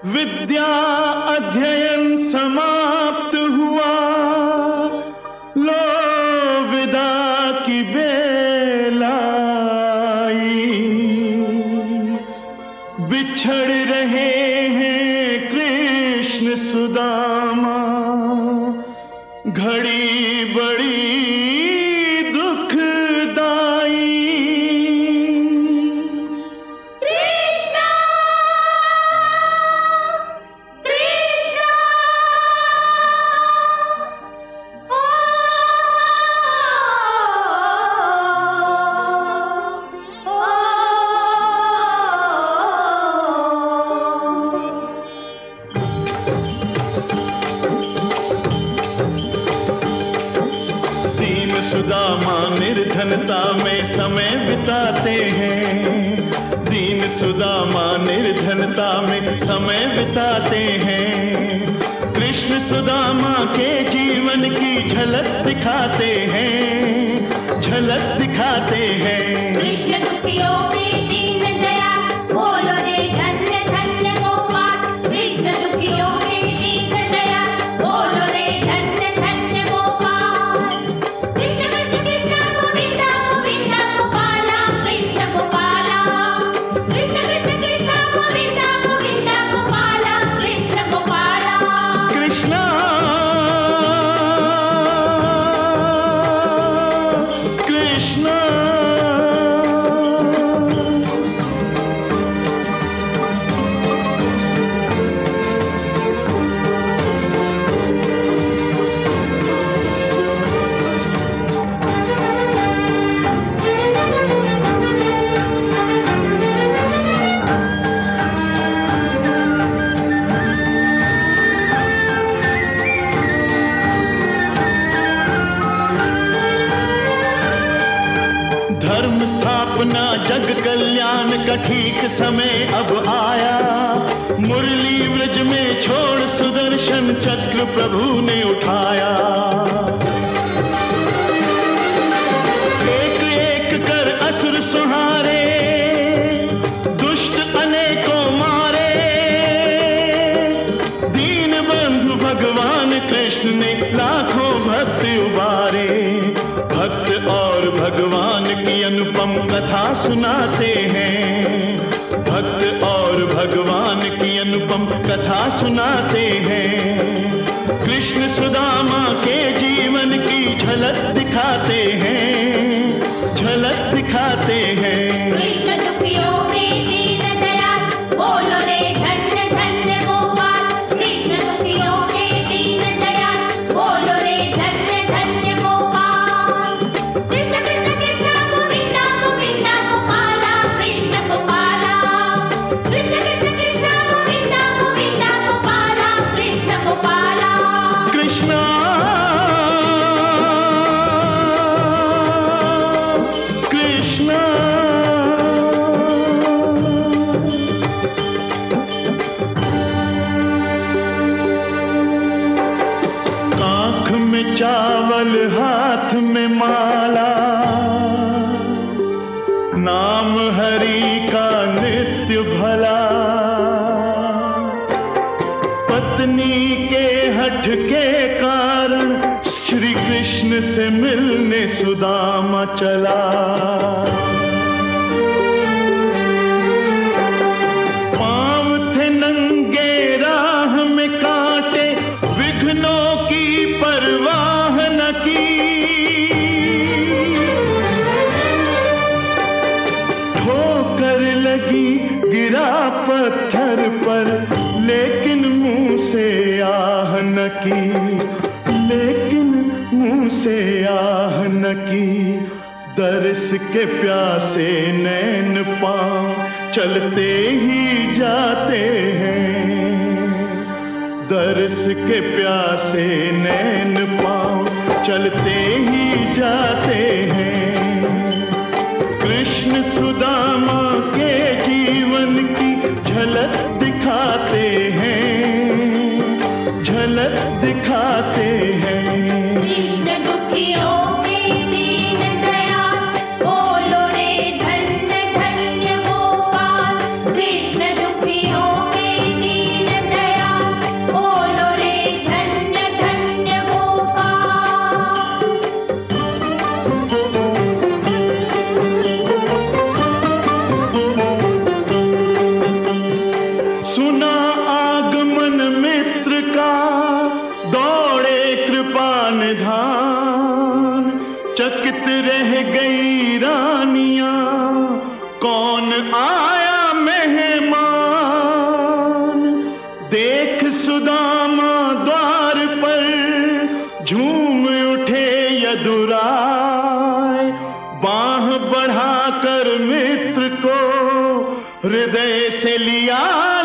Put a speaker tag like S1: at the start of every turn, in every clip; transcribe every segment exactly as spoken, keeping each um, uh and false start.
S1: विद्या अध्ययन समाप्त हुआ, लो विदा की बेला आई। बिछड़ रहे हैं कृष्ण सुदामा, घड़ी बड़ी दुखदाई।
S2: कृष्णा कृष्णा ओ, ओ,
S1: दीन सुदामा निर्धनता में समय बिताते हैं। दीन सुदामा निर्धनता में समय बिताते हैं। कृष्ण सुदामा के जीवन की झलक दिखाते हैं, झलक दिखाते हैं।
S2: कृष्ण दुखियों में दीन दया, बोलो रे धन्य धन्य गोपाल। कृष्ण दुखियों में दीन दया, बोलो रे धन्य धन्य गोपाल। कृष्ण कृष्ण कृष्ण गोविंदा गोविंदा गोपाला, कृष्ण गोपाला। कृष्ण कृष्ण कृष्ण गोविंदा गोविंदा गोपाला, कृष्ण गोपाला।
S1: कृष्णा कृष्णा धर्म स्थापना जग कल्याण का ठीक समय अब आया। मुरली व्रज में छोड़ सुदर्शन चक्र प्रभु ने उठाया। एक एक कर असुर सुहारे, दुष्ट अनेकों मारे। दीन बंधु भगवान कृष्ण ने लाखों भक्त उबारे। भक्त और भगवान की अनुपम कथा सुनाते हैं। भक्त और भगवान की अनुपम कथा सुनाते हैं। कृष्ण सुदामा के जीवन की झलक दिखाते हैं, झलक दिखाते हैं।
S2: कृष्ण दुखियों में दीन दया, बोलो रे धन्य धन्य गोपाल। कृष्ण दुखियों में दीन दया, बोलो रे धन्य धन्य गोपाल। कृष्ण कृष्ण कृष्ण गोविंदा गोविंदा गोपाला, कृष्ण गोपाला। कृष्ण कृष्ण कृष्ण गोविंदा गोविंदा गोपाला, कृष्ण गोपाला।
S1: कृष्णा कृष्णा काख में चावल हाथ में माला, नाम हरि का नित्य भला। पत्नी के हठ के कारण श्री कृष्ण से मिलने सुदामा चला। पांव थे नंगे राह में कांटे, विघ्नों की परवाह न की। ठोकर लगी गिरा पत्थर पर, लेकिन मुंह से आह न की, लेकिन मुंह से आह न की। दर्श के प्यासे नैन पांव चलते ही जाते हैं। दर्श के प्यासे नैन पांव चलते ही जाते हैं। कृष्ण सुदामा के जीवन की झलक दिखाते हैं, झलक दिखाते हैं।
S2: कृष्ण दुखियों में दीन दया, बोलो रे धन्य धन्य गोपाल। कृष्ण दुखियों में दीन
S1: रह गई रानियां, कौन आया मेहमान। देख सुदामा द्वार पर झूम उठे यदुराय, बाह बढ़ाकर मित्र को हृदय से लिया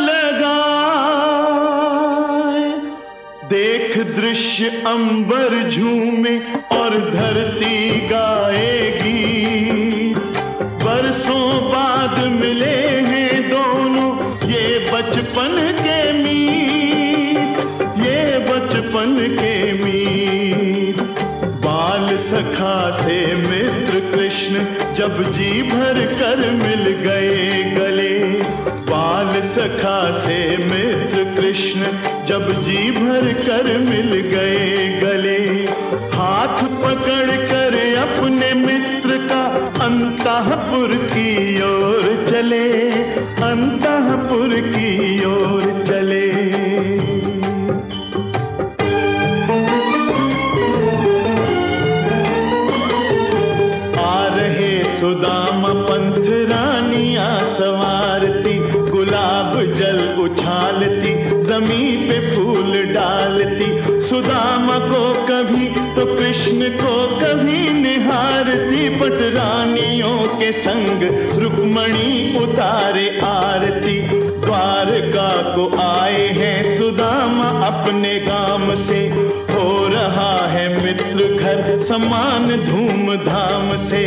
S1: लगाए। देख दृश्य अंबर झूमे और धरती गाएगी, बरसों बाद मिले हैं दोनों ये बचपन के मीत, ये बचपन के मीत। बाल सखा से मित्र कृष्ण जब जी भर कर मिल गए गले, बाल सखा से मित्र कृष्ण जब जी भर कर मिल गए गले। हाथ पकड़ कर अपने मित्र का अंतःपुर की ओर चले, अंतःपुर की ओर चले। सुदामा पंथ रानियां संवारती, गुलाब जल उछालती, जमीन पे फूल डालती। सुदामा को कभी तो कृष्ण को कभी निहारती, बट रानियों के संग रुक्मणी उतारे आरती। द्वारका को आए हैं सुदामा अपने गाम से, हो रहा है मित्र घर समान धूमधाम से।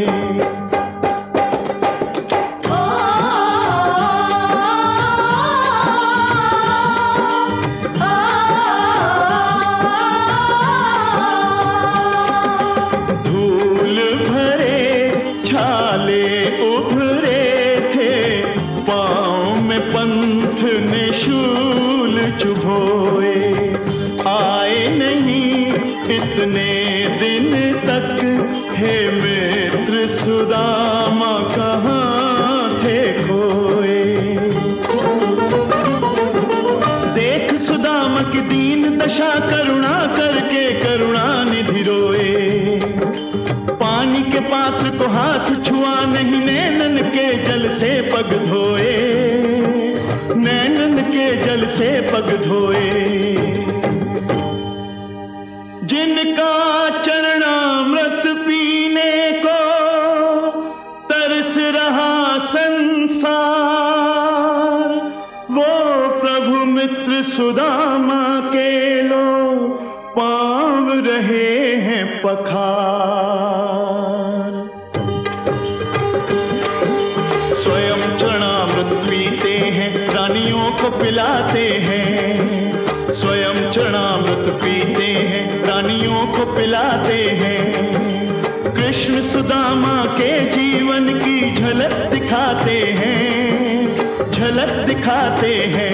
S1: धूल भरे छाले उभरे थे, पाँव में पंथ ने शूल चुभोए। आए नहीं इतने दिन तक, हे मित्र सुदामा कहाँ थे खोए। देख सुदामा की दीन दशा करुणा करके करुणा निधि रोए। पानी के पात्र को हाथ छुआ नहीं, नैनन के जल से पग धोए, नैनन के जल से पग धोए। जिनका चरणामृत पीने को तरस रहा संसार, वो प्रभु मित्र सुदामा के लो पाँव रहे हैं पखार। स्वयं चरणामृत पीते हैं, रानियों को पिलाते हैं। स्वयं चरणामृत पीते हैं, रानियों को पिलाते हैं। कृष्ण सुदामा के जीवन की झलक दिखाते हैं, झलक दिखाते हैं।